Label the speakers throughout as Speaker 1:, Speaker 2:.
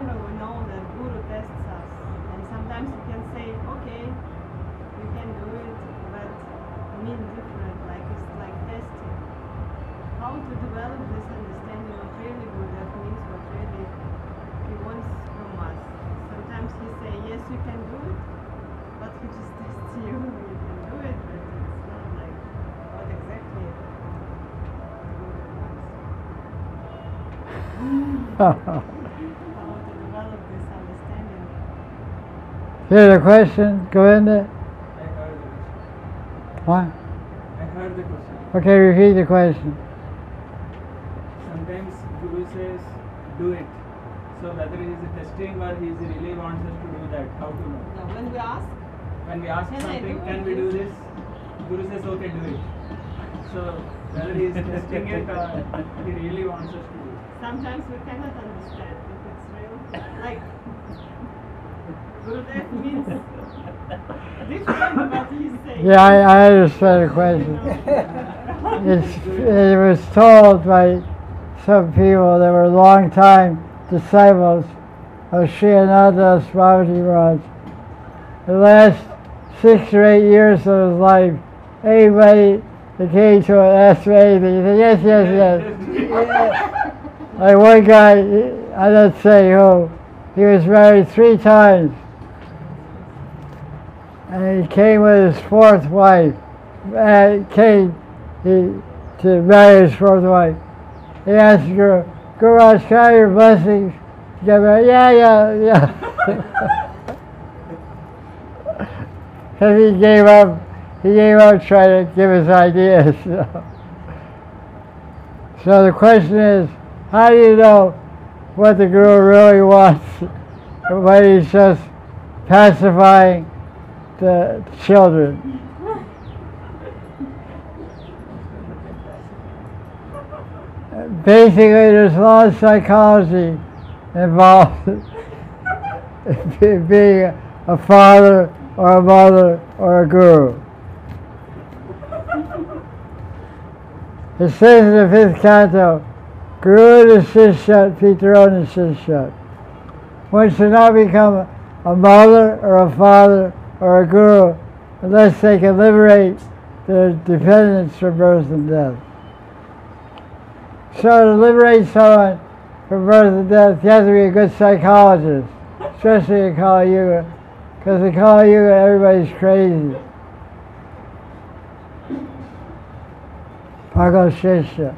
Speaker 1: general, we know that Guru tests us, and sometimes he can say, okay, you can do it, but mean different, like it's like testing. How to develop this understanding of really Buddha means what really he wants from us. Sometimes he say, yes, you can do it, but he just tests you. You can do it, but it's not like what exactly the Buddha wants. How to develop this understanding.
Speaker 2: Here's a question, Govinda?
Speaker 3: I heard the question.
Speaker 2: What?
Speaker 3: I heard the question.
Speaker 2: Okay, repeat the question.
Speaker 3: Sometimes Guru says, do it. So whether he is testing or he really wants us to do that, how to know?
Speaker 1: Now, when we ask,
Speaker 3: When we ask
Speaker 1: Can I
Speaker 3: something,
Speaker 1: do
Speaker 3: can we
Speaker 1: this?
Speaker 3: do this? Guru says, okay, do it. So whether he is testing it or he really wants us to do it.
Speaker 1: sometimes we cannot understand if it's real. Like, Gurudev means different what he's saying.
Speaker 2: Yeah, I understand the question. It was told by some people that were long-time disciples of Sri Ananda Swamiji Maharaj. The last 6 or 8 years of his life, anybody that came to him and asked for anything, he said, yes, yes, yes. Like one guy, I don't say who, he was married 3 times. And he came with his 4th wife, to marry his 4th wife. He asked Guru Maharaj, can I have your blessings? He got married, yeah. Because he gave up trying to give his ideas. So the question is, how do you know what the Guru really wants when he's just pacifying the children? Basically, there's a lot of psychology involved in being a father or a mother or a guru. It says in the 5th canto, Guru Sishyat Pitarona Sishyat. One should not become a mother or a father or a guru unless they can liberate their dependents from birth and death. So to liberate someone from birth and death, you have to be a good psychologist, especially in Kali Yuga, because in Kali Yuga everybody's crazy. Bhagavashishya.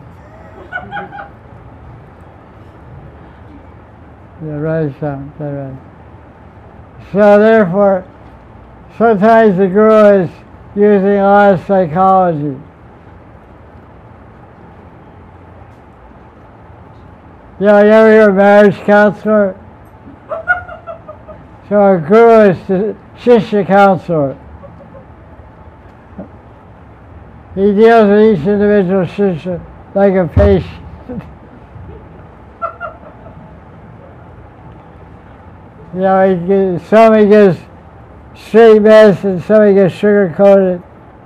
Speaker 2: Yeah, right, son. That's right. So therefore, sometimes the Guru is using a lot of psychology. You ever hear of marriage counselor? So a Guru is the Shishya counselor. He deals with each individual Shishya like a patient. Somebody gives straight medicine, somebody gets sugar-coated.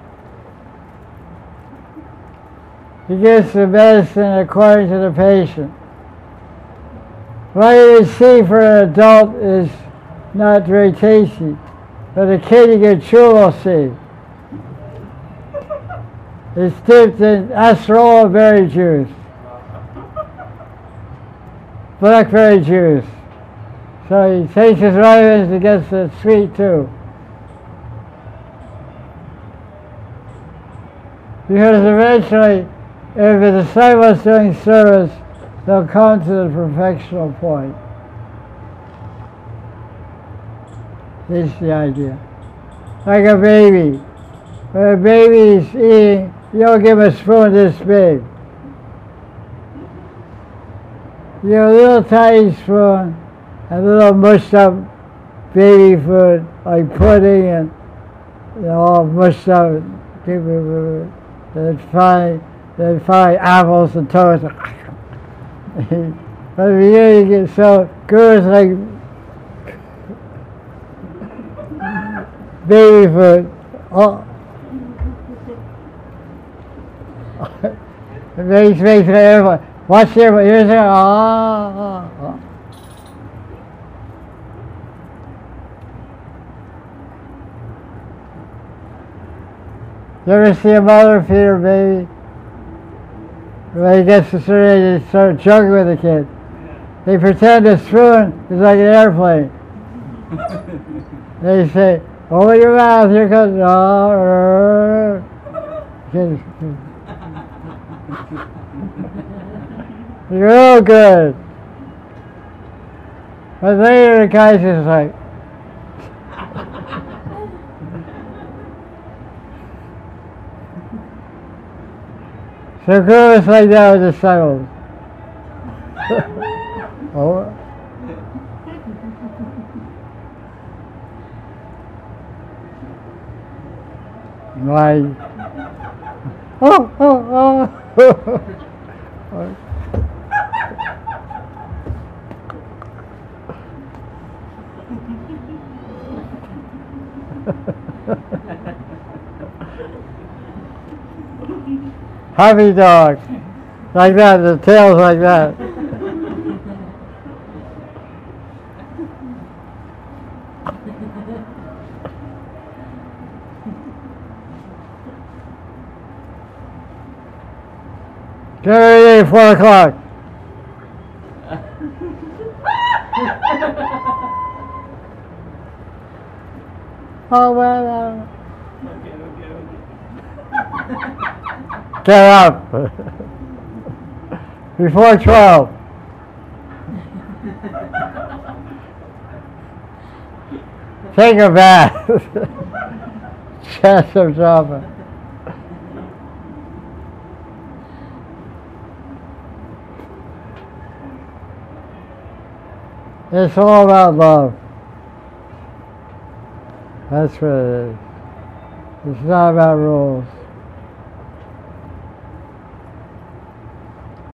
Speaker 2: He gives the medicine according to the patient. What you see for an adult is not very tasty, but a kid you get chulo seed. It's dipped in acerola berry juice, blackberry juice. So he takes his vitamins and gets it sweet too. Because eventually, if the disciple is doing service, they'll come to the perfectional point. This is the idea. Like a baby. When a baby is eating, you don't give him a spoon this big. You give a little tiny spoon, a little mushed up baby food, like pudding and all mushed up. Then finally apples and toast. But the beginning you get so Guru's like baby food. Oh. It makes everyone watch the airplane. Here's there. You ever see a mother feed her baby? When he gets to certain age, they start joking with the kid. They pretend the spoon is like an airplane. They say, open your mouth, here comes... Kids, you're all good. But later the guy's just like... So Guru is like that with disciples. Oh. Like, oh. Happy dog. Like that, the tail's like that. Get ready, 4 o'clock. Oh, well.
Speaker 3: Okay.
Speaker 2: Get up. Before 12. Take a bath. Chest of Java. It's all about love. That's what it is. It's not about rules.